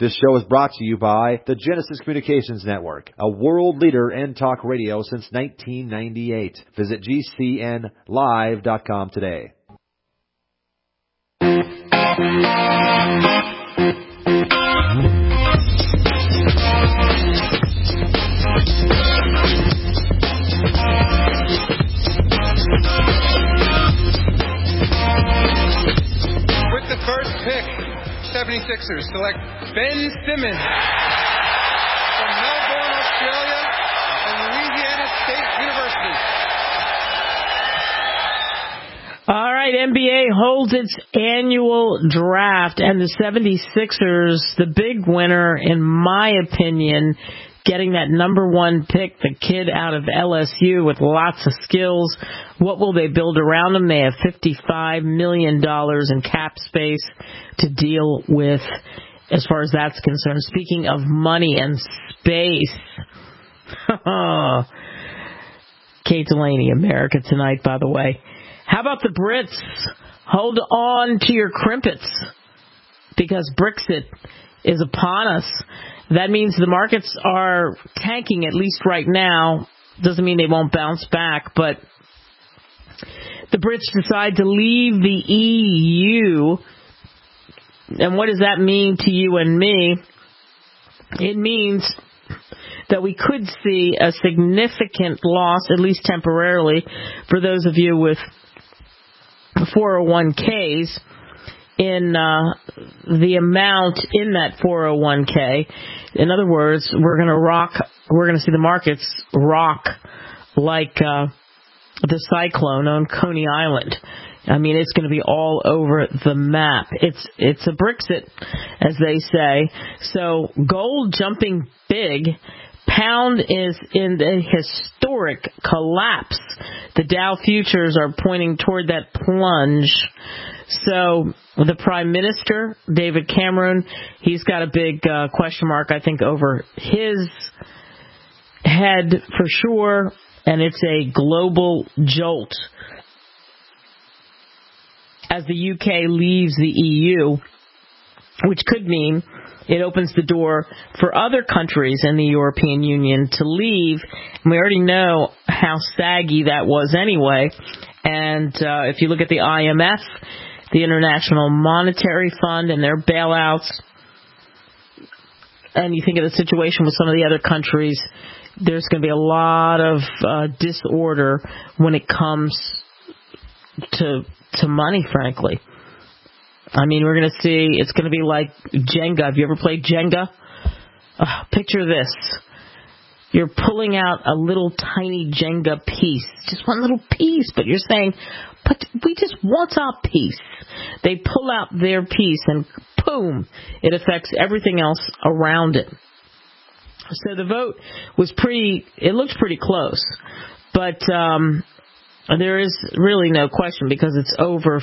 This show is brought to you by the Genesis Communications Network, a world leader in talk radio since 1998. Visit GCNlive.com today. With the first pick, 76ers select Ben Simmons from Melbourne, Australia, and Louisiana State University. All right, NBA holds its annual draft, and the 76ers, the big winner, in my opinion, getting that number one pick, the kid out of LSU with lots of skills. What will they build around him? They have $55 million in cap space to deal with as far as that's concerned. Speaking of money and space, Kate Delaney, America Tonight, by the way. How about the Brits? Hold on to your crimpets, because Brexit is upon us. That means the markets are tanking, at least right now. Doesn't mean they won't bounce back, but the Brits decide to leave the EU. And what does that mean to you and me? It means that we could see a significant loss, at least temporarily, for those of you with 401ks, in the amount in that 401k. In other words, we're going to see the markets rock like the cyclone on Coney Island. I mean, it's going to be all over the map. It's a Brexit, as they say. So gold jumping big. Pound is in the historic collapse. The Dow futures are pointing toward that plunge. So the Prime Minister, David Cameron, he's got a big question mark, I think, over his head for sure, and it's a global jolt. As the UK leaves the EU, which could mean it opens the door for other countries in the European Union to leave. And we already know how saggy that was anyway. And if you look at the IMF, the International Monetary Fund, and their bailouts, and you think of the situation with some of the other countries, there's going to be a lot of disorder when it comes to money, frankly. I mean, we're going to see, it's going to be like Jenga. Have you ever played Jenga? Picture this. You're pulling out a little tiny Jenga piece, just one little piece, but you're saying, but we just want our piece. They pull out their piece and boom, it affects everything else around it. So the vote was it looked pretty close, but there is really no question because it's over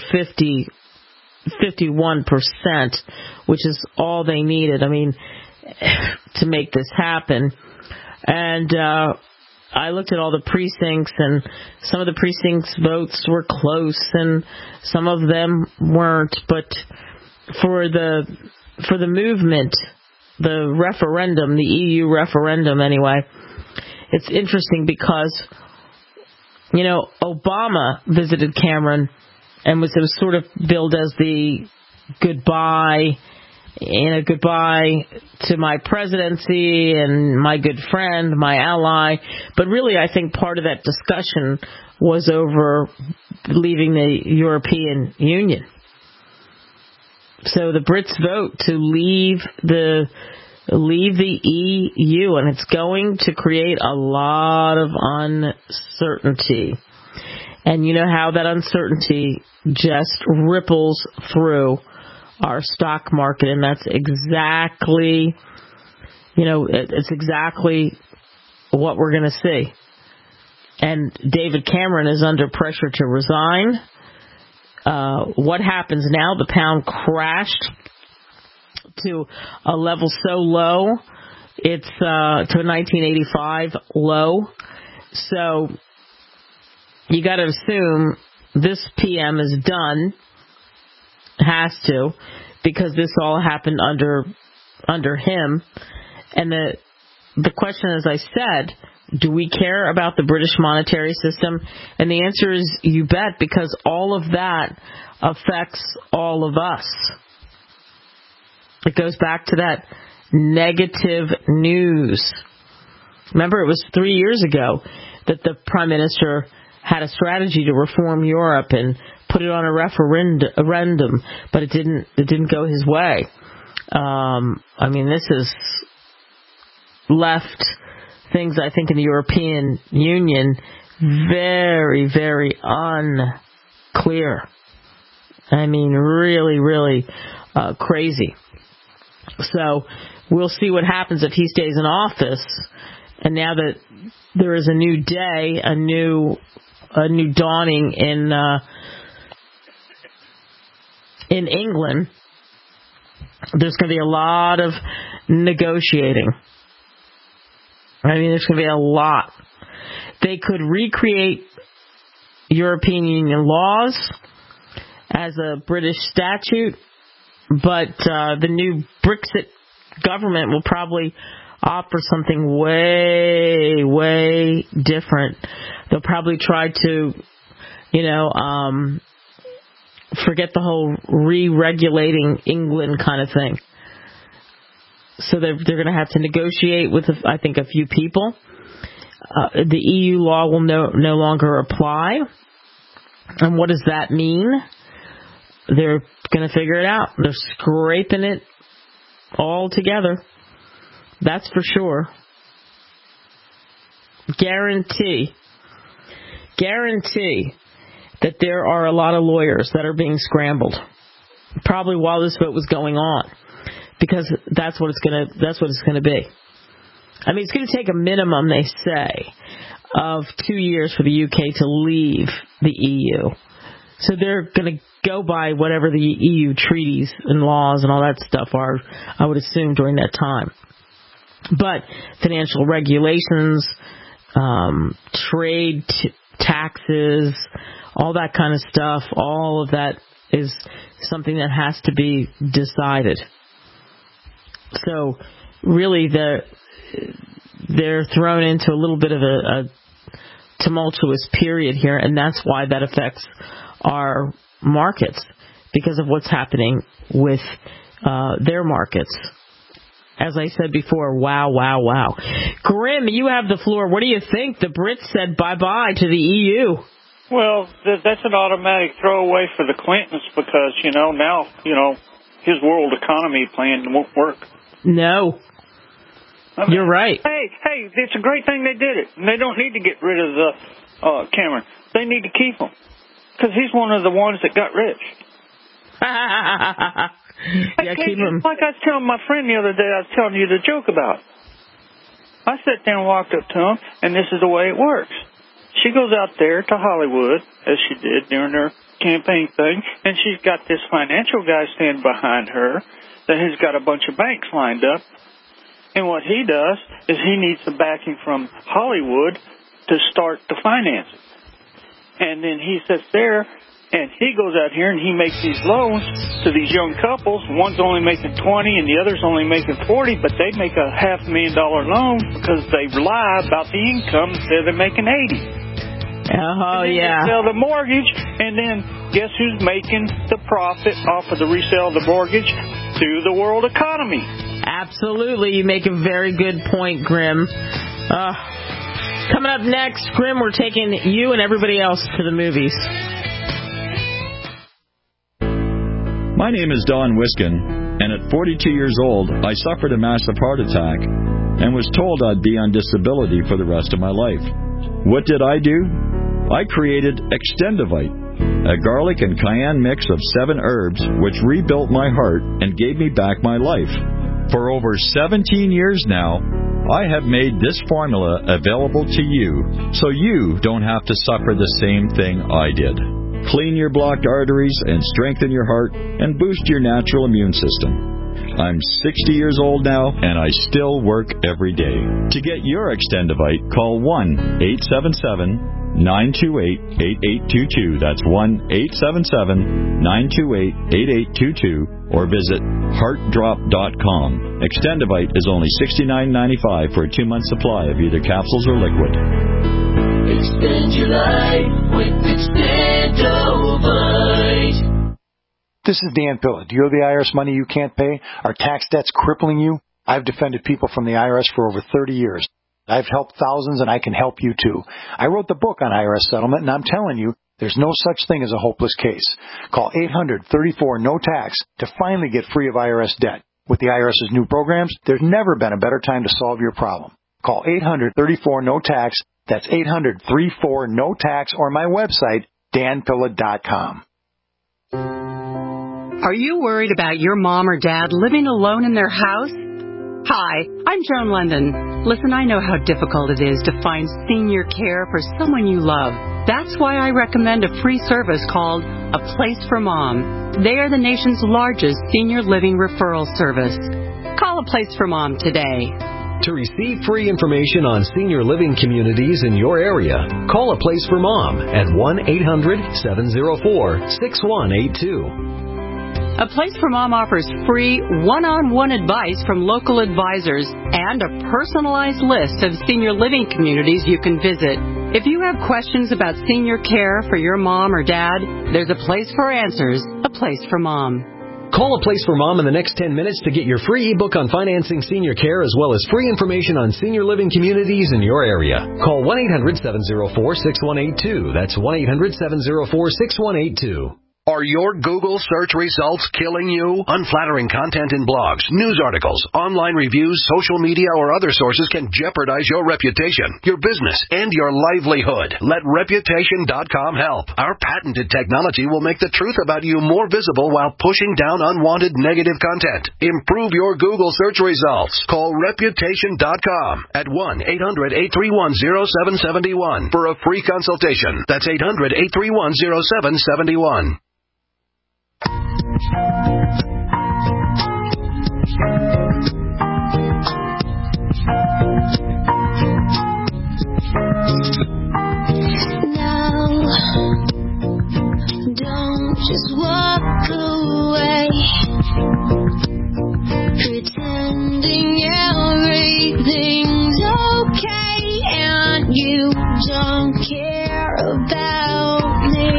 51%, which is all they needed, I mean, to make this happen. And I looked at all the precincts, and some of the precincts votes were close, and some of them weren't. But for the movement, the referendum, the EU referendum anyway, it's interesting because, you know, Obama visited Cameron, and it was sort of billed as the goodbye to my presidency and my good friend, my ally. But really, I think part of that discussion was over leaving the European Union. So the Brits vote to leave the EU, and it's going to create a lot of uncertainty. And you know how that uncertainty just ripples through our stock market, and that's exactly, it's exactly what we're going to see. And David Cameron is under pressure to resign. What happens now? The pound crashed to a level so low, it's to a 1985 low. So you got to assume this PM is done. Has to, because this all happened under under him. And the question, as I said, do we care about the British monetary system? And the answer is you bet, because all of that affects all of us. It goes back to that negative news. Remember, it was 3 years ago that the Prime Minister had a strategy to reform Europe and put it on a referendum, but it didn't go his way. This has left things, I think, in the European Union very, very unclear. Really, really crazy. So we'll see what happens if he stays in office. And now that there is a new day, a new dawning in England, there's going to be a lot of negotiating. There's going to be a lot. They could recreate European Union laws as a British statute, but the new Brexit government will probably offer something way, way different. They'll probably try to, forget the whole re-regulating England kind of thing. So they're going to have to negotiate with, I think, a few people. The EU law will no longer apply. And what does that mean? They're going to figure it out. They're scraping it all together. That's for sure. Guarantee that there are a lot of lawyers that are being scrambled, probably while this vote was going on, because that's what it's going to be. It's going to take a minimum, they say, of 2 years for the UK to leave the EU. So they're going to go by whatever the EU treaties and laws and all that stuff are, I would assume, during that time. But financial regulations, trade taxes, all that kind of stuff, all of that is something that has to be decided. So really they're thrown into a little bit of a tumultuous period here, and that's why that affects our markets, because of what's happening with their markets. As I said before, wow. Grim, you have the floor. What do you think? The Brits said bye-bye to the EU. Well, that's an automatic throwaway for the Clintons because, now, his world economy plan won't work. No. You're right. Hey, it's a great thing they did it. And they don't need to get rid of the Cameron. They need to keep him because he's one of the ones that got rich. Keep him. Like I was telling my friend the other day, I was telling you the joke about. I sat there and walked up to him, and this is the way it works. She goes out there to Hollywood, as she did during her campaign thing, and she's got this financial guy standing behind her that has got a bunch of banks lined up. And what he does is he needs the backing from Hollywood to start the financing. And then he sits there, and he goes out here and he makes these loans to these young couples. One's only making $20 and the other's only making $40, but they make a $500,000 loan because they lie about the income and say they're making $80. Oh, yeah. They sell the mortgage, and then guess who's making the profit off of the resale of the mortgage? Through the world economy. Absolutely. You make a very good point, Grim. Coming up next, Grim, we're taking you and everybody else to the movies. My name is Don Wiskin, and at 42 years old, I suffered a massive heart attack and was told I'd be on disability for the rest of my life. What did I do? I created Extendivite, a garlic and cayenne mix of 7 herbs which rebuilt my heart and gave me back my life. For over 17 years now, I have made this formula available to you so you don't have to suffer the same thing I did. Clean your blocked arteries and strengthen your heart and boost your natural immune system. I'm 60 years old now, and I still work every day. To get your Extendivite, call 1-877-928-8822. That's 1-877-928-8822. Or visit heartdrop.com. Extendivite is only $69.95 for a 2-month supply of either capsules or liquid. Extend your life with Extendivite. This is Dan Pilla. Do you owe the IRS money you can't pay? Are tax debts crippling you? I've defended people from the IRS for over 30 years. I've helped thousands, and I can help you too. I wrote the book on IRS settlement, and I'm telling you, there's no such thing as a hopeless case. Call 800-34-NO-TAX to finally get free of IRS debt. With the IRS's new programs, there's never been a better time to solve your problem. Call 800-34-NO-TAX. That's 800-34-NO-TAX, or my website, danpilla.com. Are you worried about your mom or dad living alone in their house? Hi, I'm Joan London. Listen, I know how difficult it is to find senior care for someone you love. That's why I recommend a free service called A Place for Mom. They are the nation's largest senior living referral service. Call A Place for Mom today. To receive free information on senior living communities in your area, call A Place for Mom at 1-800-704-6182. A Place for Mom offers free one-on-one advice from local advisors and a personalized list of senior living communities you can visit. If you have questions about senior care for your mom or dad, there's a place for answers, A Place for Mom. Call A Place for Mom in the next 10 minutes to get your free ebook on financing senior care as well as free information on senior living communities in your area. Call 1-800-704-6182. That's 1-800-704-6182. Are your Google search results killing you? Unflattering content in blogs, news articles, online reviews, social media, or other sources can jeopardize your reputation, your business, and your livelihood. Let Reputation.com help. Our patented technology will make the truth about you more visible while pushing down unwanted negative content. Improve your Google search results. Call Reputation.com at 1-800-831-0771 for a free consultation. That's 800-831-0771. Now, don't just walk away, pretending everything's okay and you don't care about me.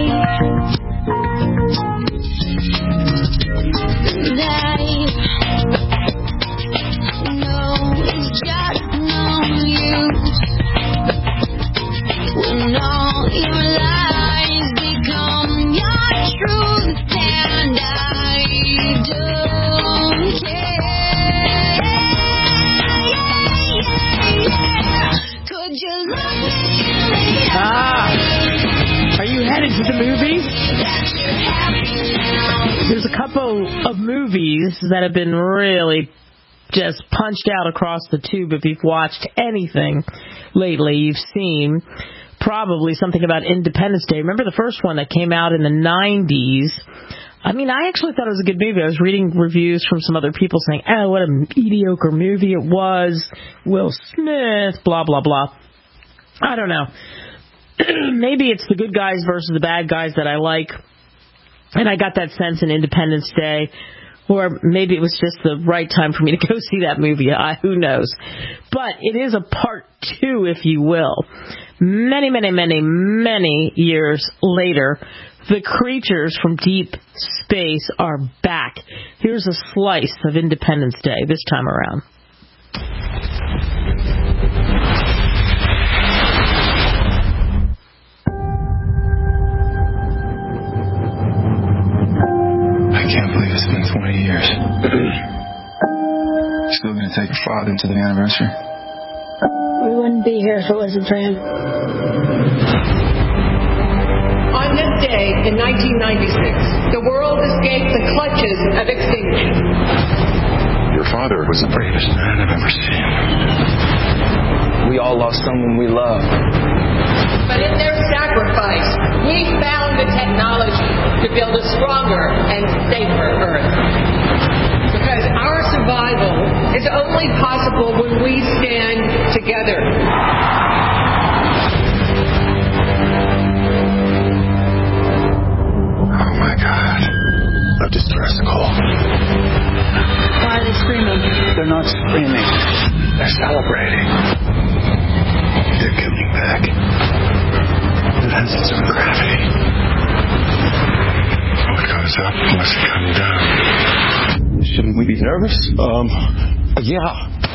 When all your lies become your truth, and I don't care. Could you look me in the eye? Are you headed to the movies? There's a couple of movies that have been really just punched out across the tube. If you've watched anything lately, you've seen probably something about Independence Day. Remember the first one that came out in the 90s? I mean, I actually thought it was a good movie. I was reading reviews from some other people saying, oh, what a mediocre movie it was. Will Smith, blah, blah, blah. I don't know. Maybe it's the good guys versus the bad guys that I like. And I got that sense in Independence Day. Or maybe it was just the right time for me to go see that movie. Who knows? But it is a part 2, if you will. Many, many, many, many years later, the creatures from deep space are back. Here's a slice of Independence Day this time around. I can't believe it's been 20 years. Still gonna take your father to the anniversary? We wouldn't be here if it wasn't for him. On this day in 1996, the world escaped the clutches of extinction. Your father was the bravest man I've ever seen. We all lost someone we love. But in their sacrifice, we found the technology to build a stronger and safer Earth. Because our survival is only possible when we stand together. Oh my God. A distress call. Why are they screaming? They're not screaming. They're celebrating. They're coming back. It has its own gravity. What goes up must come down. Shouldn't we be nervous? Yeah.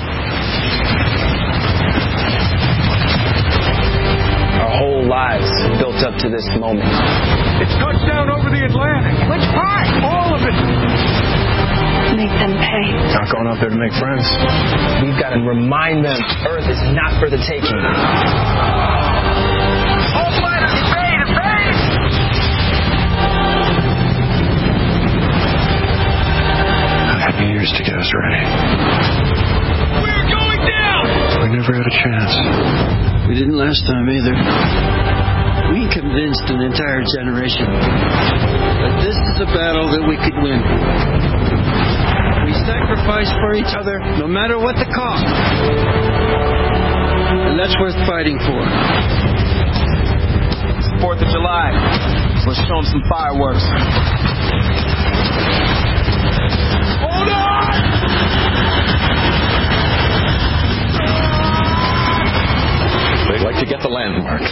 Our whole lives built up to this moment. It's touchdown over the Atlantic. Which part? All of it. Make them pay. Not going out there to make friends. We've got to remind them Earth is not for the taking. Had years to get us ready. We're going down! We never had a chance. We didn't last time either. We convinced an entire generation that this is a battle that we could win. We sacrifice for each other no matter what the cost. And that's worth fighting for. It's the 4th of July. Let's show them some fireworks. Hold on! They'd like to get the landmarks.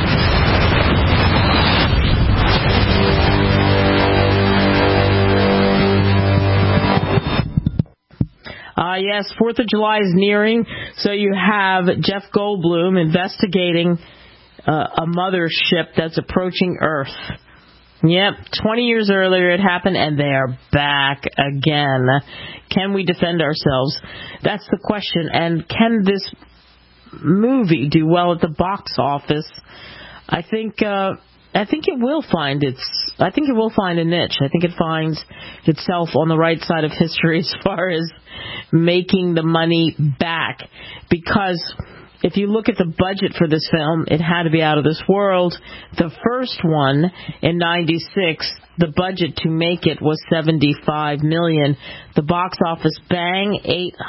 Yes, 4th of July is nearing, so you have Jeff Goldblum investigating a mothership that's approaching Earth. Yep, 20 years earlier it happened, and they are back again. Can we defend ourselves? That's the question. And can this movie do well at the box office? I think it will find a niche. I think it finds itself on the right side of history as far as making the money back. Because if you look at the budget for this film, it had to be out of this world. The first one in 96, the budget to make it was $75 million. The box office bang,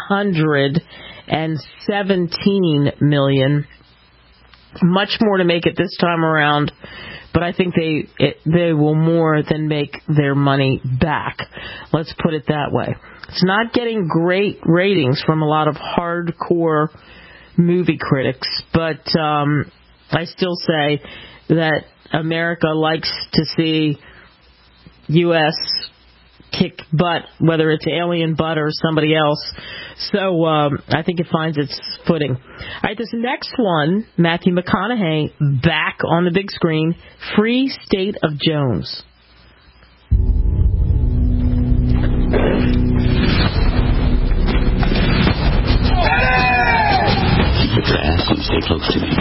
$817 million. Much more to make it this time around, but I think they will more than make their money back. Let's put it that way. It's not getting great ratings from a lot of hardcore movie critics, but I still say that America likes to see U.S. kick butt, whether it's alien butt or somebody else. So I think it finds its footing. All right, this next one, Matthew McConaughey back on the big screen, Free State of Jones. Keep your ass and stay close to me.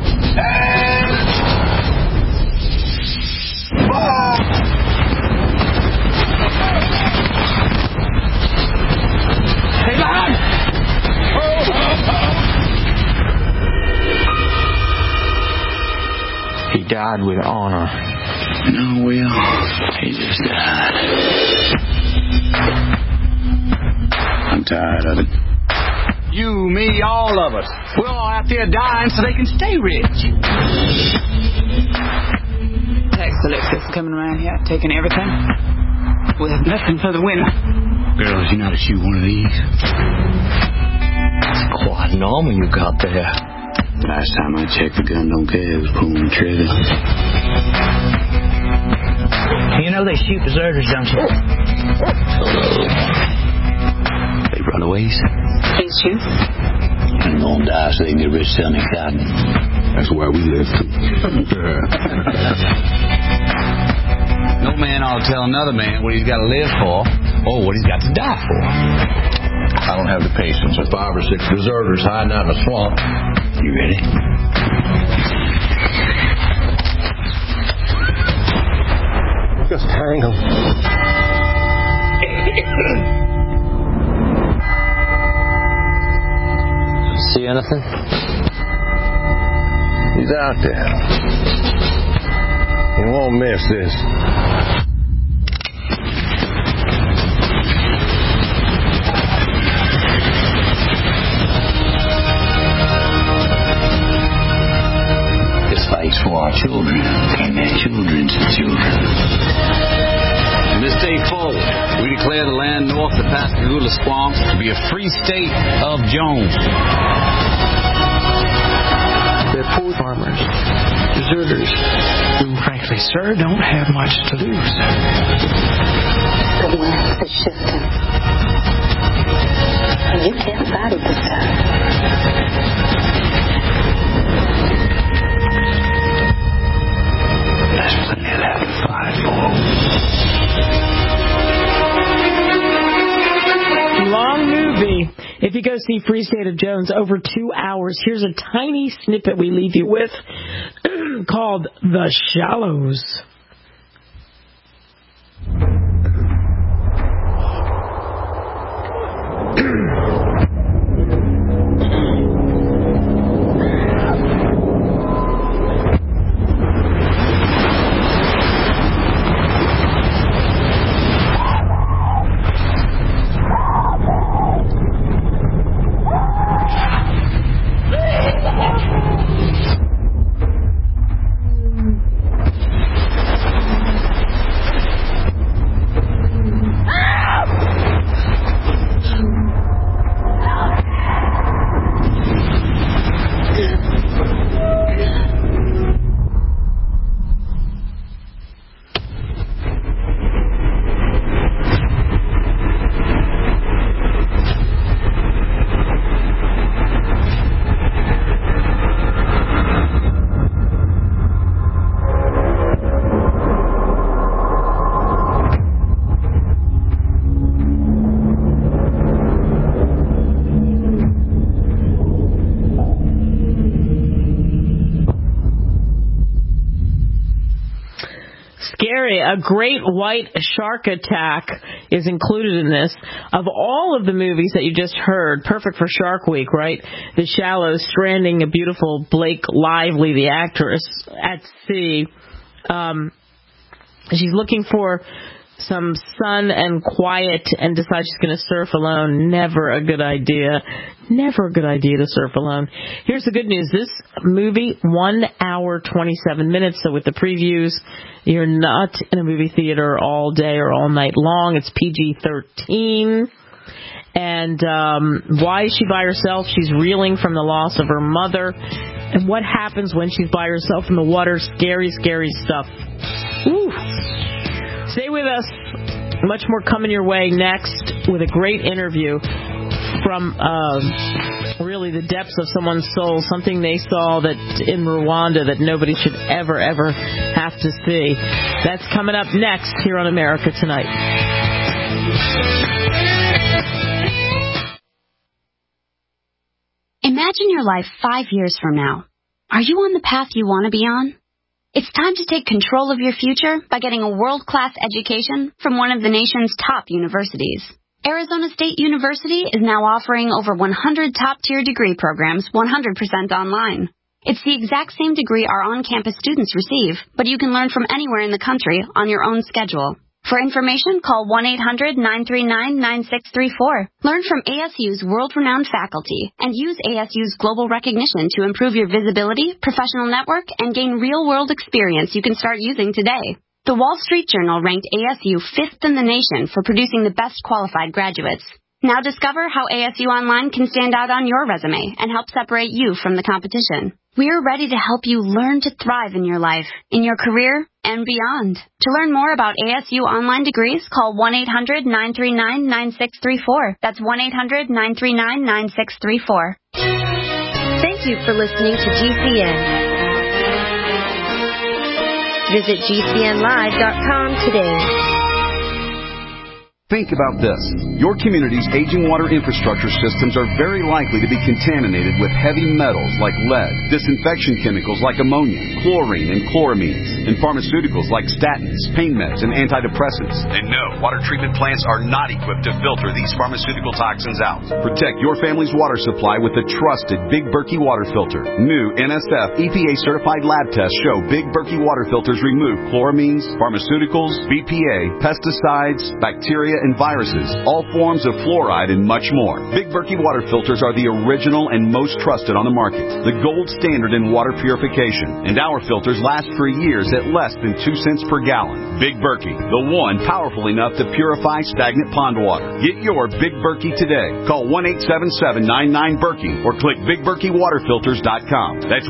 Hey, behind! He died with honor. No, Will. He just died. I'm tired of it. You, me, all of us. We're all out there dying so they can stay rich. Tax collectors coming around here taking everything. We have nothing for the winner. Girls, you know how to shoot one of these? It's quite normal you got there. Last time I checked, the gun don't care. It was pulling the trigger. You know they shoot deserters, don't you? They runaways? Things shoot. And gonna die so they can get rich selling cotton. That's where we live. No man ought to tell another man what he's got to live for or what he's got to die for. I don't have the patience with 5 or 6 deserters hiding out in a swamp. You ready? Just hang him. See anything? He's out there. He won't miss this. north of Pascagoula Swamp to be a free state of Jones. They're poor farmers, deserters, who, frankly, sir, don't have much to lose. The winds are shifting. And you can't fight it this time. There's plenty of that to fight for. Long movie. If you go see Free State of Jones, over 2 hours. Here's a tiny snippet we leave you with called The Shallows. A great white shark attack is included in this. Of all of the movies that you just heard, perfect for Shark Week, right? The Shallows, stranding a beautiful Blake Lively, the actress, at sea. She's looking for some sun and quiet and decides she's going to surf alone. Never a good idea. Never a good idea to surf alone. Here's the good news. This movie, 1 hour, 27 minutes. So with the previews, you're not in a movie theater all day or all night long. It's PG-13. And why is she by herself? She's reeling from the loss of her mother. And what happens when she's by herself in the water? Scary, scary stuff. Woo. Stay with us. Much more coming your way next with a great interview from really the depths of someone's soul, something they saw that in Rwanda that nobody should ever, ever have to see. That's coming up next here on America Tonight. Imagine your life 5 years from now. Are you on the path you want to be on? It's time to take control of your future by getting a world-class education from one of the nation's top universities. Arizona State University is now offering over 100 top-tier degree programs 100% online. It's the exact same degree our on-campus students receive, but you can learn from anywhere in the country on your own schedule. For information, call 1-800-939-9634. Learn from ASU's world-renowned faculty and use ASU's global recognition to improve your visibility, professional network, and gain real-world experience you can start using today. The Wall Street Journal ranked ASU 5th in the nation for producing the best qualified graduates. Now discover how ASU Online can stand out on your resume and help separate you from the competition. We're ready to help you learn to thrive in your life, in your career, and beyond. To learn more about ASU Online degrees, call 1-800-939-9634. That's 1-800-939-9634. Thank you for listening to GCN. Visit GCNlive.com today. Think about this. Your community's aging water infrastructure systems are very likely to be contaminated with heavy metals like lead, disinfection chemicals like ammonia, chlorine, and chloramines, and pharmaceuticals like statins, pain meds, and antidepressants. And no, water treatment plants are not equipped to filter these pharmaceutical toxins out. Protect your family's water supply with the trusted Big Berkey water filter. New NSF EPA-certified lab tests show Big Berkey water filters remove chloramines, pharmaceuticals, BPA, pesticides, bacteria, bacteria and viruses, all forms of fluoride, and much more. Big Berkey water filters are the original and most trusted on the market, the gold standard in water purification, and our filters last for years at less than 2 cents per gallon. Big Berkey, the one powerful enough to purify stagnant pond water. Get your Big Berkey today. Call 1-877-99-BERKEY or click BigBerkeyWaterFilters.com. That's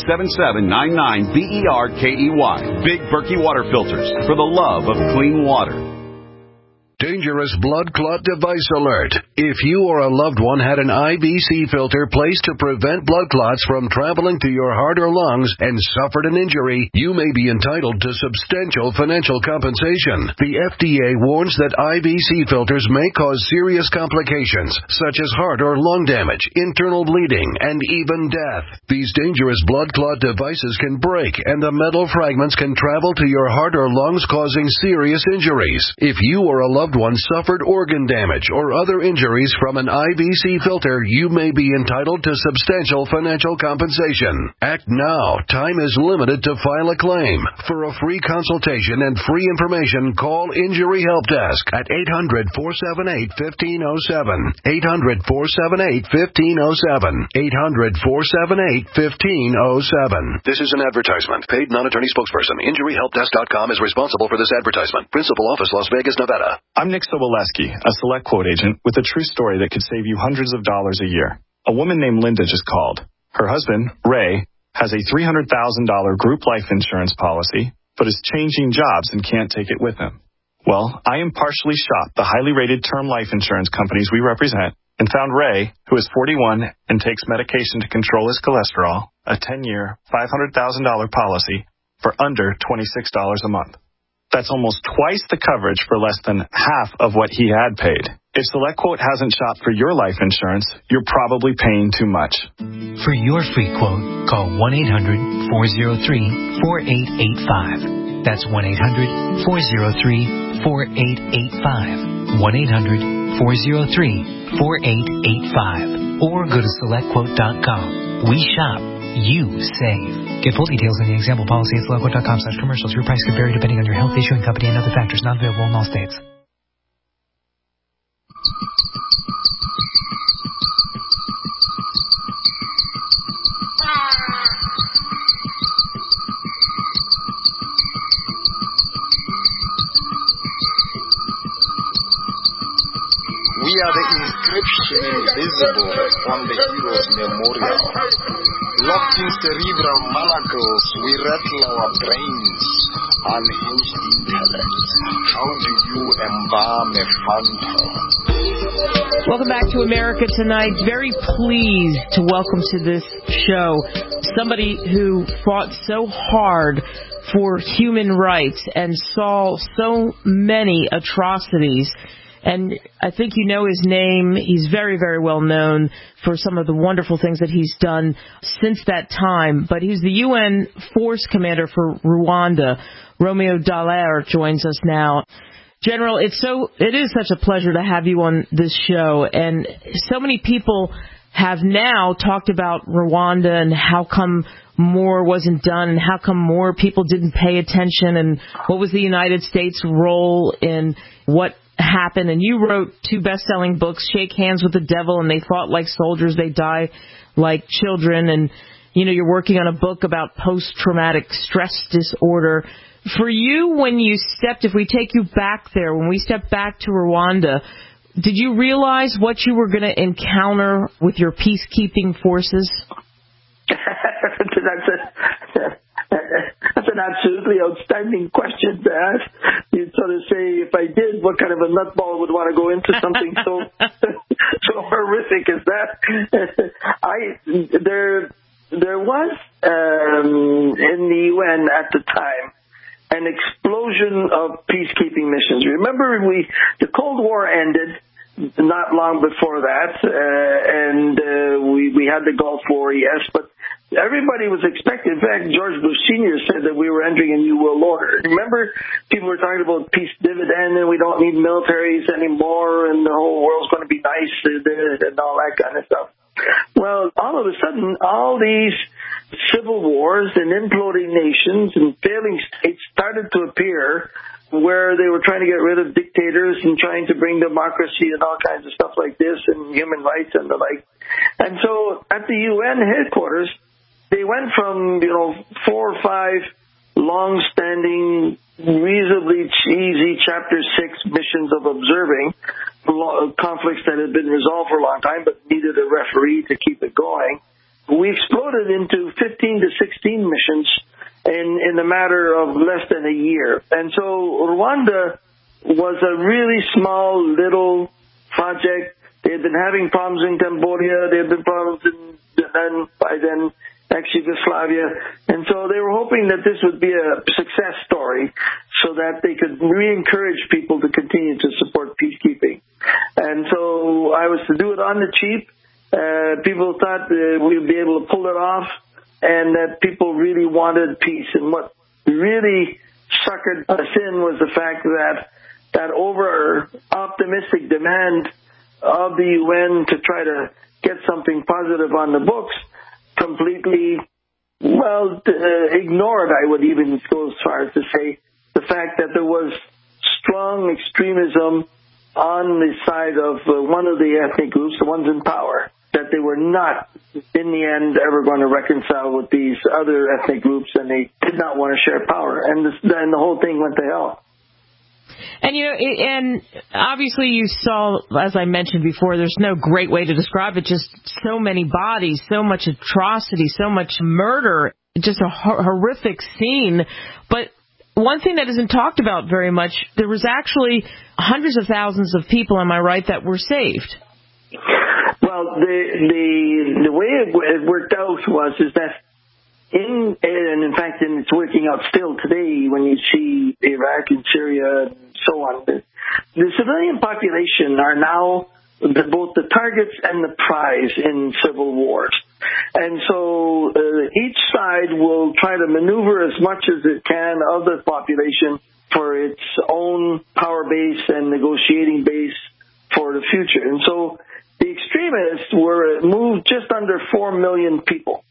1-877-99-BERKEY. Big Berkey Water Filters, for the love of clean water. Dangerous blood clot device alert. If you or a loved one had an IBC filter placed to prevent blood clots from traveling to your heart or lungs and suffered an injury, you may be entitled to substantial financial compensation. The FDA warns that IBC filters may cause serious complications, such as heart or lung damage, internal bleeding, and even death. These dangerous blood clot devices can break, and the metal fragments can travel to your heart or lungs, causing serious injuries. If you or a loved one suffered organ damage or other injuries from an IBC filter, you may be entitled to substantial financial compensation. Act now. Time is limited to file a claim. For a free consultation and free information, call Injury Help Desk at 800-478-1507. 800-478-1507. 800-478-1507. This is an advertisement. Paid non-attorney spokesperson. InjuryHelpDesk.com is responsible for this advertisement. Principal office, Las Vegas, Nevada. I'm Nick Soboleski, a Select Quote agent with a true story that could save you hundreds of dollars a year. A woman named Linda just called. Her husband, Ray, has a $300,000 group life insurance policy, but is changing jobs and can't take it with him. Well, I impartially shopped the highly rated term life insurance companies we represent and found Ray, who is 41 and takes medication to control his cholesterol, a 10-year, $500,000 policy for under $26 a month. That's almost twice the coverage for less than half of what he had paid. If SelectQuote hasn't shopped for your life insurance, you're probably paying too much. For your free quote, call 1-800-403-4885. That's 1-800-403-4885. 1-800-403-4885. Or go to SelectQuote.com. We shop. You save. Get full details in the example policy at SelectQuote.com/commercials. Your price could vary depending on your health, issuing company, and other factors. Not available in all states. We are the inscription invisible on the hero's memorial. Locked in cerebral manacles, we rattle our brains, unhinged intellect. How do you embalm a phantom? Welcome back to America Tonight. Very pleased to welcome to this show somebody who fought so hard for human rights and saw so many atrocities. And I think you know his name. He's very, very well known for some of the wonderful things that he's done since that time. But he's the UN Force Commander for Rwanda. Romeo Dallaire joins us now. General, it is such a pleasure to have you on this show. And so many people have now talked about Rwanda and how come more wasn't done and how come more people didn't pay attention and what was the United States' role in what happened. And you wrote 2 best-selling books, Shake Hands with the Devil and They Fought Like Soldiers, They Die Like Children. And, you know, you're working on a book about post-traumatic stress disorder. For you, when you stepped, if we take you back there, when we stepped back to Rwanda, did you realize what you were going to encounter with your peacekeeping forces? That's an absolutely outstanding question to ask. You'd sort of say, if I did, what kind of a nutball would want to go into something so horrific as that? There was in the UN at the time an explosion of peacekeeping missions. Remember, the Cold War ended not long before that, and we had the Gulf War, yes, but everybody was expecting. In fact, George Bush Sr. said that we were entering a new world order. Remember, people were talking about peace dividend and we don't need militaries anymore and the whole world's going to be nice and all that kind of stuff. Well, all of a sudden, all these civil wars and imploding nations and failing states started to appear where they were trying to get rid of dictators and trying to bring democracy and all kinds of stuff like this and human rights and the like. And so at the UN headquarters, they went from, 4 or 5 long-standing, reasonably easy Chapter 6 missions of observing conflicts that had been resolved for a long time but needed a referee to keep it going. We exploded into 15 to 16 missions in a matter of less than a year. And so Rwanda was a really small little project. They had been having problems in Cambodia. They had been problems in ex-Yugoslavia. And so they were hoping that this would be a success story so that they could re-encourage people to continue to support peacekeeping. And so I was to do it on the cheap. People thought we would be able to pull it off, and that people really wanted peace. And what really suckered us in was the fact that over-optimistic demand of the UN to try to get something positive on the books completely, ignored, I would even go as far as to say, the fact that there was strong extremism on the side of one of the ethnic groups, the ones in power, that they were not, in the end, ever going to reconcile with these other ethnic groups, and they did not want to share power. And then the whole thing went to hell. And, and obviously you saw, as I mentioned before, there's no great way to describe it, just so many bodies, so much atrocity, so much murder, just a horrific scene. But one thing that isn't talked about very much, there was actually hundreds of thousands of people, am I right, that were saved? Well, the way it worked out is that in fact it's working out still today when you see Iraq and Syria and so on. The civilian population are now both the targets and the prize in civil wars. And so each side will try to maneuver as much as it can of the population for its own power base and negotiating base for the future. And so the extremists were moved just under 4 million people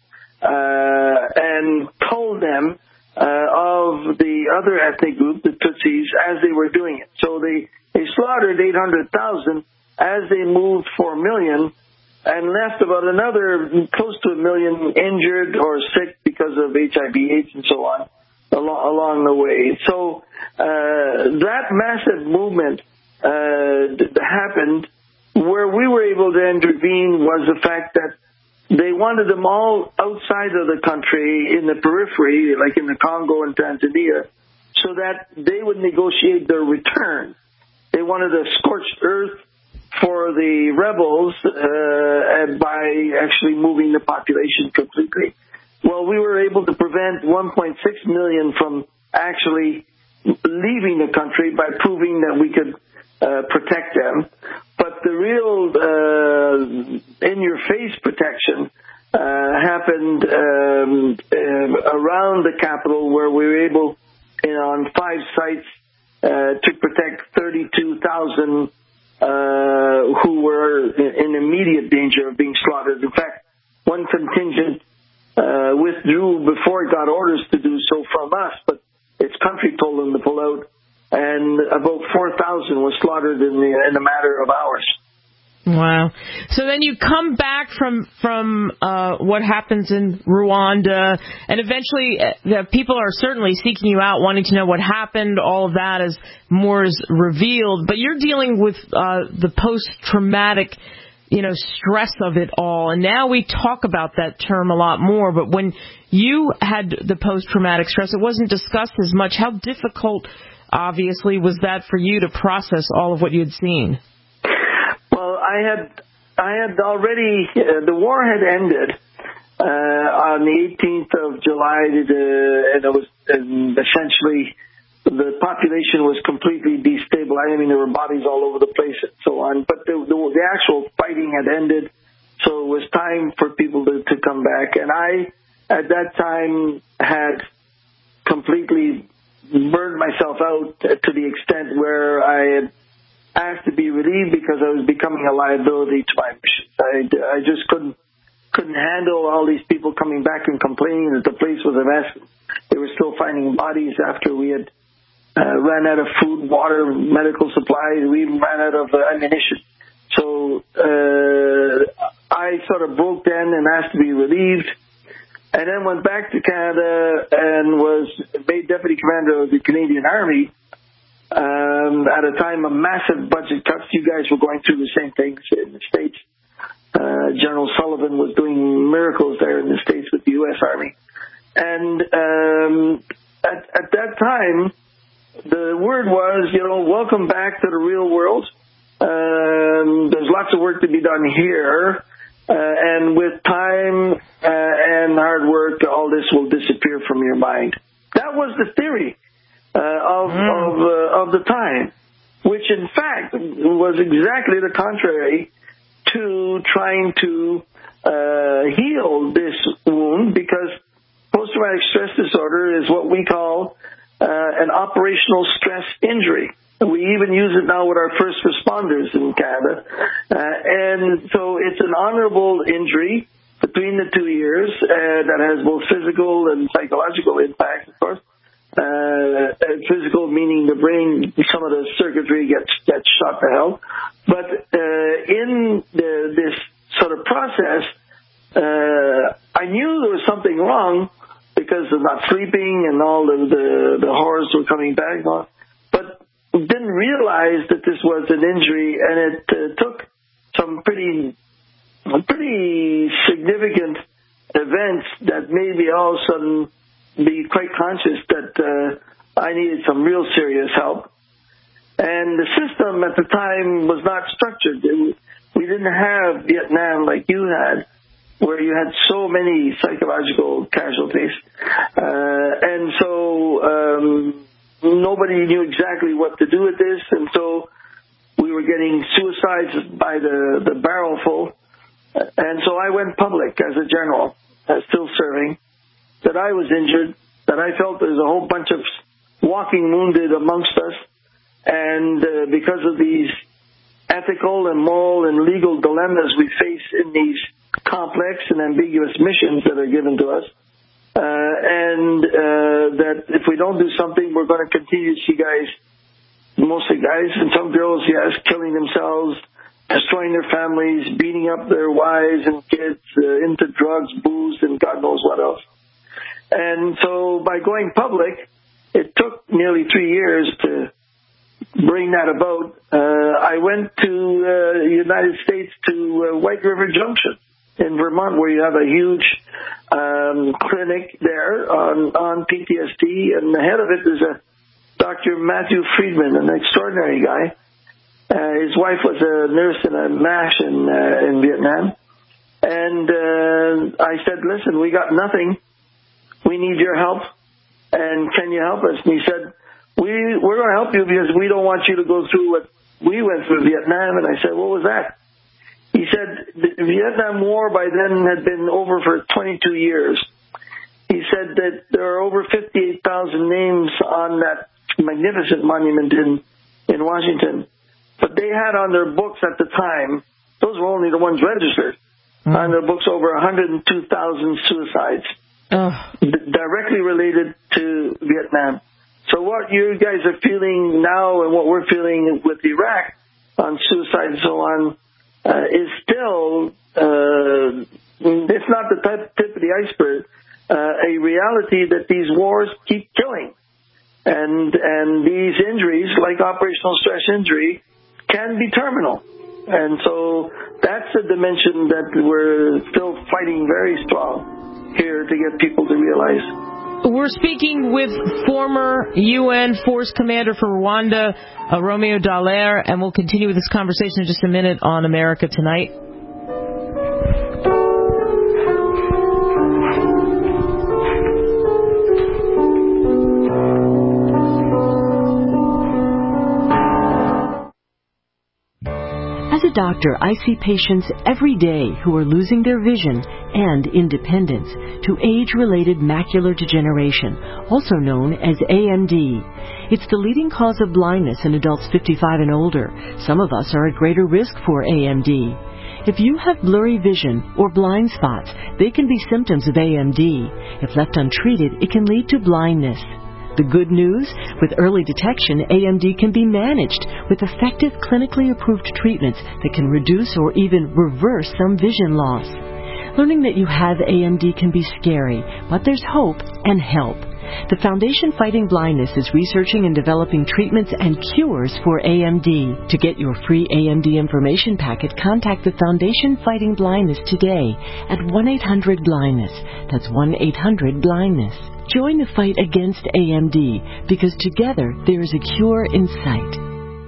and told them of the other ethnic group, the Tutsis, as they were doing it. So they slaughtered 800,000 as they moved 4 million and left about another close to 1 million injured or sick because of HIV/AIDS and so on along the way. So that massive movement happened. Where we were able to intervene was the fact that they wanted them all outside of the country in the periphery, like in the Congo and Tanzania, so that they would negotiate their return. They wanted a scorched earth for the rebels by actually moving the population completely. Well, we were able to prevent 1.6 million from actually leaving the country by proving that we could protect them. But the real in-your-face protection happened around the capital, where we were able, on 5 sites, to protect 32,000 who were in immediate danger of being slaughtered. In fact, one contingent withdrew before it got orders to do so from us, but its country told them to pull out. And about 4,000 was slaughtered in a matter of hours. Wow. So then you come back from what happens in Rwanda, and eventually the people are certainly seeking you out, wanting to know what happened, all of that as more is revealed. But you're dealing with the post-traumatic, stress of it all. And now we talk about that term a lot more. But when you had the post-traumatic stress, it wasn't discussed as much. How difficult, obviously, was that for you to process all of what you had seen? Well, I had already, the war had ended on the 18th of July, and it was essentially the population was completely destabilized. I mean, there were bodies all over the place and so on, but the actual fighting had ended, so it was time for people to come back. And I, at that time, had completely burned myself out to the extent where I had asked to be relieved because I was becoming a liability to my mission. I just couldn't handle all these people coming back and complaining that the place was a mess. They were still finding bodies after we had ran out of food, water, medical supplies. We ran out of ammunition. So I sort of broke down and asked to be relieved, and then went back to Canada and was made deputy commander of the Canadian Army. At a time of massive budget cuts, you guys were going through the same things in the States. General Sullivan was doing miracles there in the States with the U.S. Army. And at that time, the word was, welcome back to the real world. There's lots of work to be done here. And with time and hard work, all this will disappear from your mind. That was the theory of the time, which in fact was exactly the contrary to trying to heal this wound, because post-traumatic stress disorder is what we call an operational stress injury. We even use it now with our first responders in Canada. And so it's an honorable injury between the 2 years that has both physical and psychological impacts, of course. Physical meaning the brain, some of the circuitry gets shot to hell. But in this sort of process, I knew there was something wrong because of not sleeping and all of the horrors were coming back. But didn't realize that this was an injury, and it took some pretty significant events that made me all of a sudden be quite conscious that I needed some real serious help. And the system at the time was not structured. We didn't have Vietnam like you had, where you had so many psychological casualties. And so nobody knew exactly what to do with this, and so we were getting suicides by the barrelful. And so I went public as a general, still serving, that I was injured, that I felt there's a whole bunch of walking wounded amongst us, and because of these ethical and moral and legal dilemmas we face in these complex and ambiguous missions that are given to us, and that if we don't do something, we're going to continue to see guys, mostly guys and some girls, yes, killing themselves, destroying their families, beating up their wives and kids, into drugs, booze, and God knows what else. And so by going public, it took nearly 3 years to bring that about. I went to the United States to White River Junction in Vermont, where you have a huge clinic there on PTSD, and the head of it is a Dr. Matthew Friedman, an extraordinary guy. His wife was a nurse in a MASH in Vietnam. And I said, listen, we got nothing. We need your help. And can you help us? And he said, we're going to help you because we don't want you to go through what we went through in Vietnam. And I said, what was that? He said the Vietnam War by then had been over for 22 years. He said that there are over 58,000 names on that magnificent monument in Washington. But they had on their books at the time, those were only the ones registered, on their books over 102,000 suicides directly related to Vietnam. So what you guys are feeling now and what we're feeling with Iraq on suicide and so on is still, it's not the tip of the iceberg, a reality that these wars keep killing. And these injuries, like operational stress injury, can be terminal. And so that's a dimension that we're still fighting very strong here to get people to realize. We're speaking with former UN Force Commander for Rwanda, Romeo Dallaire, and we'll continue with this conversation in just a minute on America Tonight. As a doctor, I see patients every day who are losing their vision and independence to age-related macular degeneration, also known as AMD. It's the leading cause of blindness in adults 55 and older. Some of us are at greater risk for AMD. If you have blurry vision or blind spots, they can be symptoms of AMD. If left untreated, it can lead to blindness. the good news? With early detection, AMD can be managed with effective clinically approved treatments that can reduce or even reverse some vision loss. Learning that you have AMD can be scary, but there's hope and help. The Foundation Fighting Blindness is researching and developing treatments and cures for AMD. To get your free AMD information packet, contact the Foundation Fighting Blindness today at 1-800-BLINDNESS. That's 1-800-BLINDNESS. Join the fight against AMD, because together there is a cure in sight.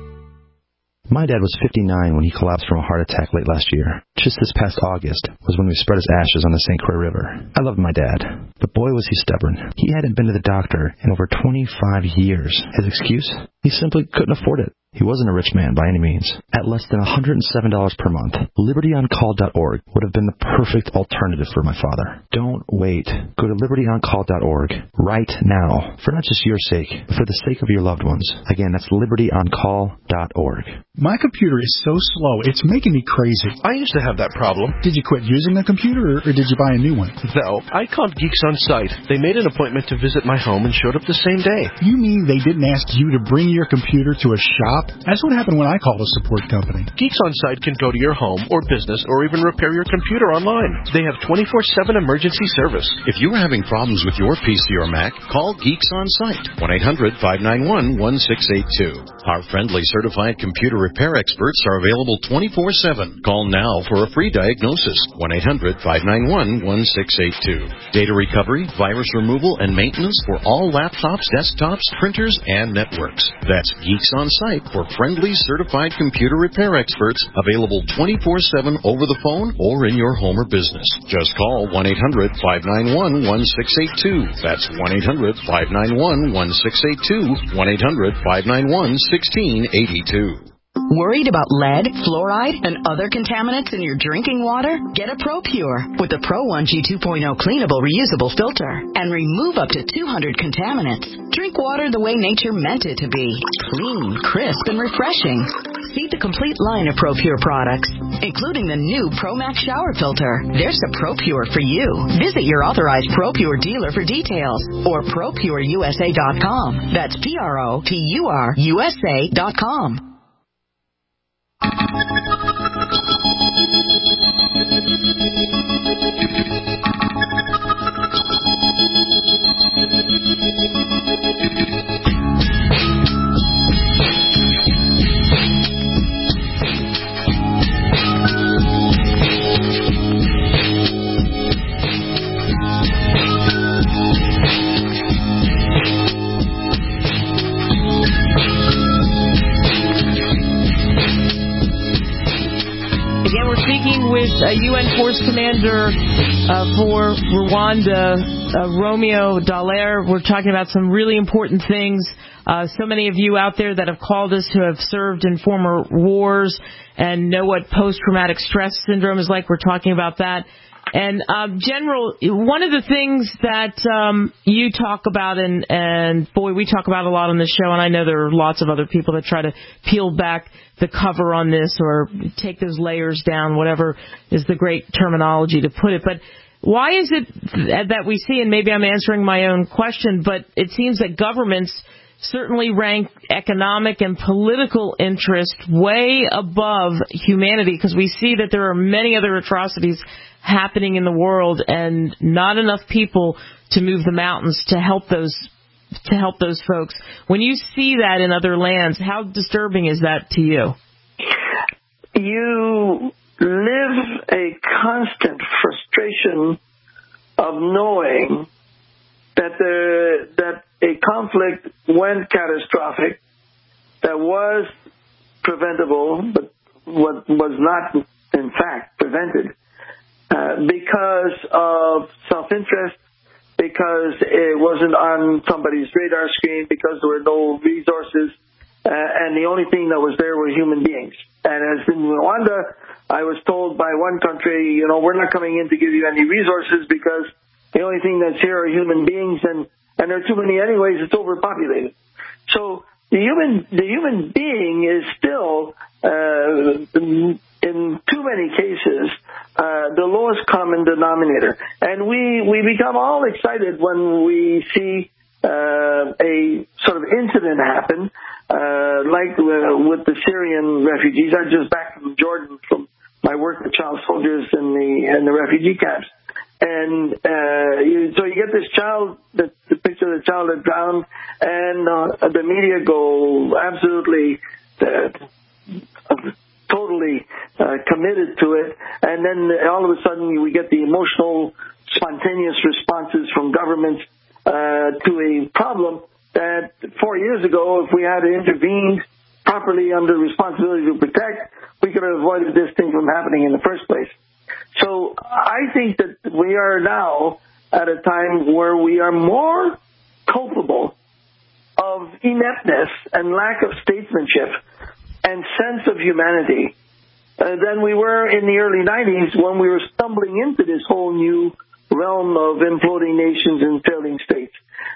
My dad was 59 when he collapsed from a heart attack late last year. Just this past August was when we spread his ashes on the St. Croix River. I loved my dad, but boy was he stubborn. He hadn't been to the doctor in over 25 years. His excuse? He simply couldn't afford it. He wasn't a rich man by any means. At less than $107 per month, LibertyOnCall.org would have been the perfect alternative for my father. Don't wait. Go to LibertyOnCall.org right now, for not just your sake, but for the sake of your loved ones. Again, that's LibertyOnCall.org. My computer is so slow, it's making me crazy. I used to have that problem. Did you quit using the computer, or did you buy a new one? No, I called Geeks On Site. They made an appointment to visit my home and showed up the same day. You mean they didn't ask you to bring your computer to a shop? That's what happened when I called a support company. Geeks On Site can go to your home or business or even repair your computer online. They have 24/7 emergency service. If you're having problems with your PC or Mac, call Geeks On Site, 1-800-591-1682. Our friendly certified computer repair experts are available 24/7. Call now for a free diagnosis, 1-800-591-1682. Data recovery, virus removal, and maintenance for all laptops, desktops, printers, and networks. That's Geeks On Site for friendly certified computer repair experts, available 24/7 over the phone or in your home or business. Just call 1-800-591-1682. That's 1-800-591-1682, 1-800-591-1682. Worried about lead, fluoride, and other contaminants in your drinking water? Get a ProPure with the Pro 1G 2.0 cleanable reusable filter and remove up to 200 contaminants. Drink water the way nature meant it to be. Clean, crisp, and refreshing. See the complete line of ProPure products, including the new ProMax shower filter. There's a ProPure for you. Visit your authorized ProPure dealer for details or ProPureUSA.com. That's ProPureUSA.com. Again, we're speaking with UN Force Commander for Rwanda, Romeo Dallaire. We're talking about some really important things. So many of you out there that have called us who have served in former wars and know what post-traumatic stress syndrome is like. We're talking about that. And General, one of the things that you talk about, and boy, we talk about a lot on this show, and I know there are lots of other people that try to peel back the cover on this or take those layers down, whatever is the great terminology to put it. But why is it that we see, and maybe I'm answering my own question, but it seems that governments certainly rank economic and political interest way above humanity, because we see that there are many other atrocities happening in the world and not enough people to move the mountains to help those folks. When you see that in other lands, how disturbing is that to you? You live a constant frustration of knowing that a conflict went catastrophic, that was preventable, but was not, in fact, prevented because of self-interest, because it wasn't on somebody's radar screen, because there were no resources, and the only thing that was there were human beings. And as in Rwanda, I was told by one country, we're not coming in to give you any resources because the only thing that's here are human beings, and there are too many anyways, it's overpopulated. So the human being is still, in too many cases, the lowest common denominator. And we become all excited when we see a sort of incident happen, like with the Syrian refugees. I'm just back from Jordan from my work with child soldiers in the refugee camps. And so you get this child, the picture of the child that drowned, and the media go absolutely totally committed to it. And then all of a sudden we get the emotional, spontaneous responses from governments to a problem that 4 years ago, if we had intervened properly under responsibility to protect, we could have avoided this thing from happening in the first place. So I think that we are now at a time where we are more culpable of ineptness and lack of statesmanship and sense of humanity than we were in the early 90s when we were stumbling into this whole new realm of imploding nations and failing states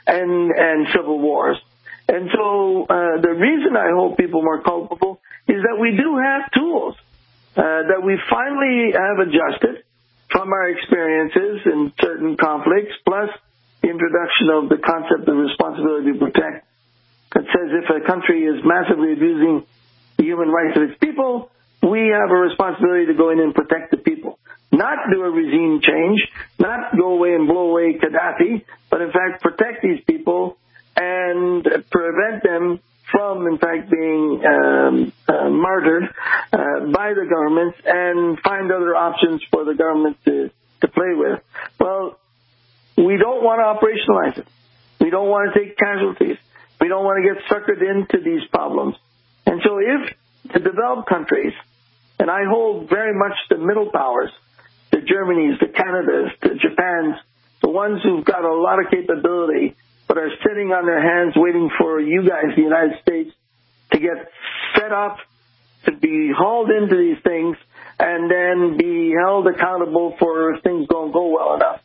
and civil wars. And so the reason I hold people more culpable is that we do have tools that we finally have adjusted from our experiences in certain conflicts, plus the introduction of the concept of responsibility to protect that says if a country is massively abusing the human rights of its people, we have a responsibility to go in and protect the people. Not do a regime change, not go away and blow away Gaddafi, but in fact protect these people and prevent them from, in fact, being martyred by the governments and find other options for the government to play with. Well, we don't want to operationalize it. We don't want to take casualties. We don't want to get suckered into these problems. And so if the developed countries, and I hold very much the middle powers, the Germanys, the Canadas, the Japans, the ones who've got a lot of capability, but are sitting on their hands waiting for you guys, the United States, to get set up, to be hauled into these things, and then be held accountable for if things don't go well enough.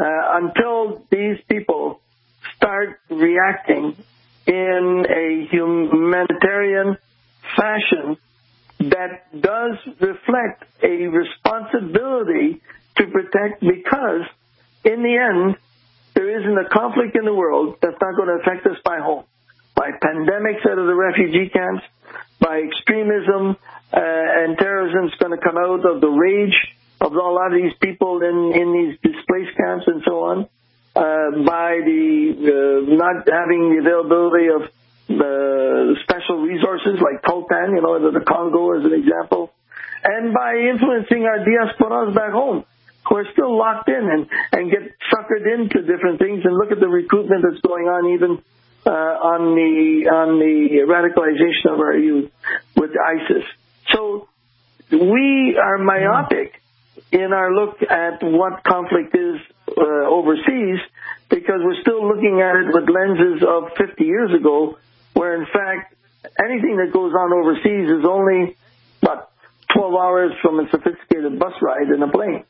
Until these people start reacting in a humanitarian fashion that does reflect a responsibility to protect, because in the end, there isn't a conflict in the world that's not going to affect us by pandemics out of the refugee camps, by extremism and terrorism is going to come out of the rage of a lot of these people in these displaced camps and so on, by the not having the availability of the special resources like coltan, the Congo as an example, and by influencing our diasporas back home, who are still locked in and get suckered into different things. And look at the recruitment that's going on even on the radicalization of our youth with ISIS. So we are myopic in our look at what conflict is overseas, because we're still looking at it with lenses of 50 years ago, where in fact anything that goes on overseas is only about 12 hours from a sophisticated bus ride in a plane.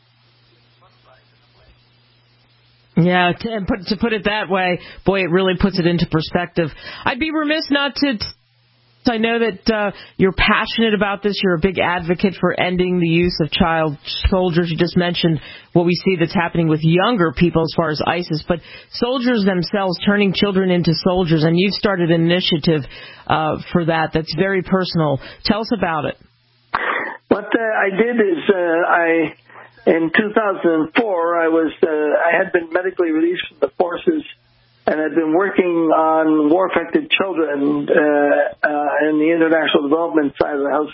Yeah, to put it that way, boy, it really puts it into perspective. I'd be remiss not to. I know that you're passionate about this. You're a big advocate for ending the use of child soldiers. You just mentioned what we see that's happening with younger people as far as ISIS, but soldiers themselves turning children into soldiers, and you've started an initiative for that that's very personal. Tell us about it. What I did is in 2004, I had been medically released from the forces and had been working on war-affected children in the international development side of the house.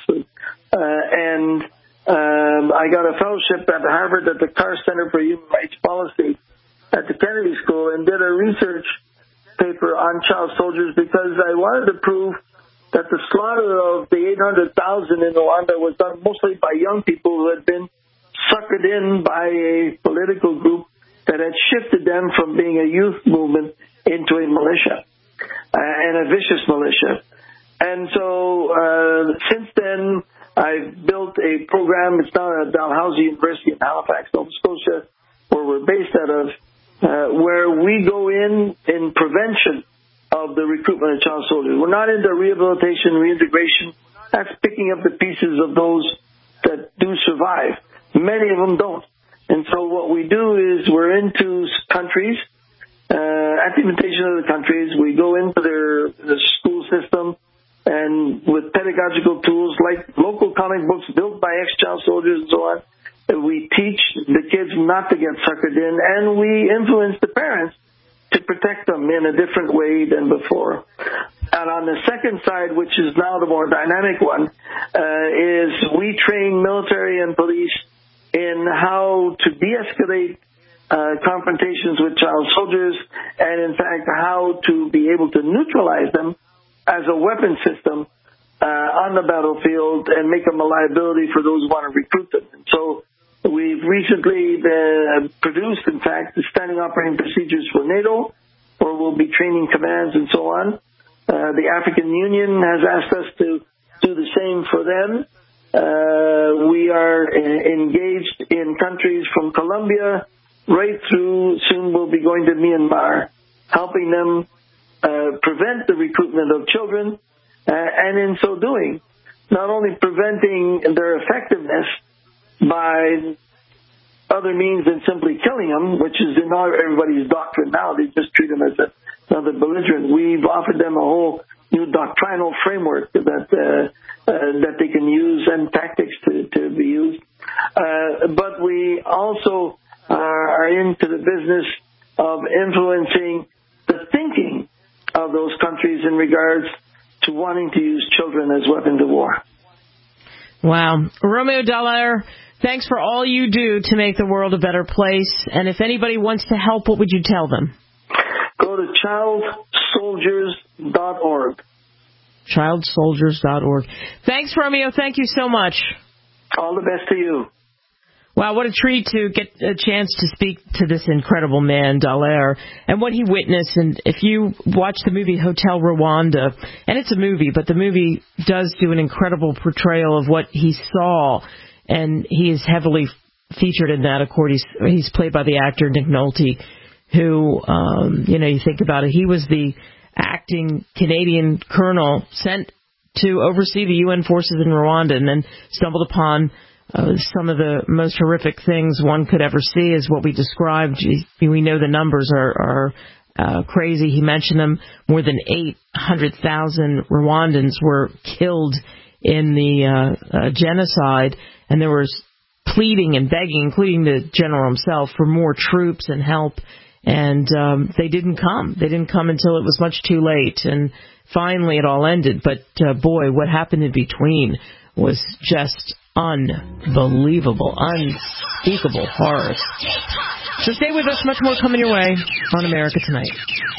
I got a fellowship at Harvard at the Carr Center for Human Rights Policy at the Kennedy School and did a research paper on child soldiers, because I wanted to prove that the slaughter of the 800,000 in Rwanda was done mostly by young people who had been suckered in by a political group that had shifted them from being a youth movement into a militia, and a vicious militia. And so since then, I've built a program. It's now at Dalhousie University in Halifax, Nova Scotia, where we're based out of, where we go in prevention of the recruitment of child soldiers. We're not into rehabilitation, reintegration. That's picking up the pieces of those that do survive. Many of them don't. And so what we do is we're into countries at the invitation of the countries, we go into the school system, and with pedagogical tools like local comic books built by ex-child soldiers and so on, we teach the kids not to get suckered in, and we influence the parents to protect them in a different way than before. And on the second side, which is now the more dynamic one, is we train military and police in how to de-escalate confrontations with child soldiers, and in fact how to be able to neutralize them as a weapon system on the battlefield and make them a liability for those who want to recruit them. And so we've recently produced, in fact, the standing operating procedures for NATO, where we'll be training commands and so on. The African Union has asked us to do the same for them. We are engaged in countries from Colombia right through, soon we'll be going to Myanmar, helping them prevent the recruitment of children, and in so doing, not only preventing their effectiveness by other means than simply killing them, which is in everybody's doctrine now. They just treat them as another belligerent. We've offered them a whole new doctrinal framework that they can use and tactics to be used. But we also are into the business of influencing the thinking of those countries in regards to wanting to use children as weapons of war. Wow. Romeo Dallaire, thanks for all you do to make the world a better place. And if anybody wants to help, what would you tell them? Go to childsoldiers.org. Childsoldiers.org. Thanks, Romeo. Thank you so much. All the best to you. Wow, what a treat to get a chance to speak to this incredible man, Dallaire, and what he witnessed. And if you watch the movie Hotel Rwanda, and it's a movie, but the movie does do an incredible portrayal of what he saw, and he is heavily featured in that. Of course, he's played by the actor Nick Nolte, who, you think about it, he was the acting Canadian colonel sent to oversee the UN forces in Rwanda, and then stumbled upon some of the most horrific things one could ever see, is what we described. We know the numbers are crazy. He mentioned them. More than 800,000 Rwandans were killed in the genocide, and there was pleading and begging, including the general himself, for more troops and help. And they didn't come. They didn't come until it was much too late. And finally it all ended. But, boy, what happened in between was just unbelievable, unspeakable horrors. So stay with us. Much more coming your way on America Tonight.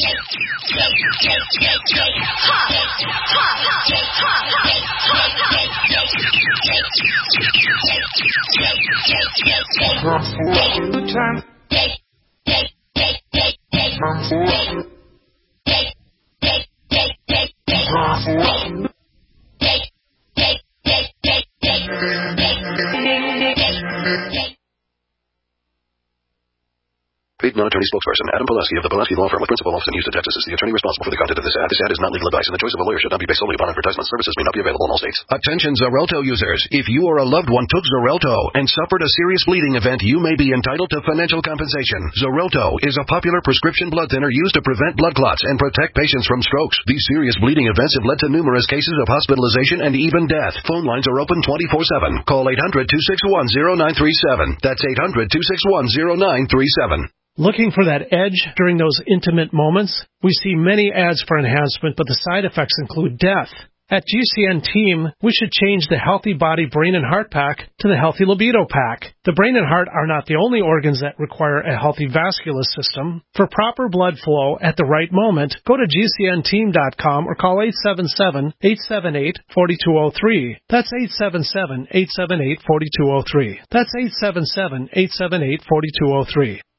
Paid non-attorney spokesperson Adam Pulaski of the Pulaski Law Firm with principal office in Houston, Texas is the attorney responsible for the content of this ad. This ad is not legal advice, and the choice of a lawyer should not be based solely upon advertisement. Services may not be available in all states. Attention Xarelto users. If you or a loved one took Xarelto and suffered a serious bleeding event, you may be entitled to financial compensation. Xarelto is a popular prescription blood thinner used to prevent blood clots and protect patients from strokes. These serious bleeding events have led to numerous cases of hospitalization and even death. Phone lines are open 24/7. Call 800-261-0937. That's 800-261-0937. Looking for that edge during those intimate moments? We see many ads for enhancement, but the side effects include death. At GCN Team, we should change the Healthy Body, Brain, and Heart Pack to the Healthy Libido Pack. The brain and heart are not the only organs that require a healthy vascular system. For proper blood flow at the right moment, go to GCNteam.com or call 877-878-4203. That's 877-878-4203. That's 877-878-4203.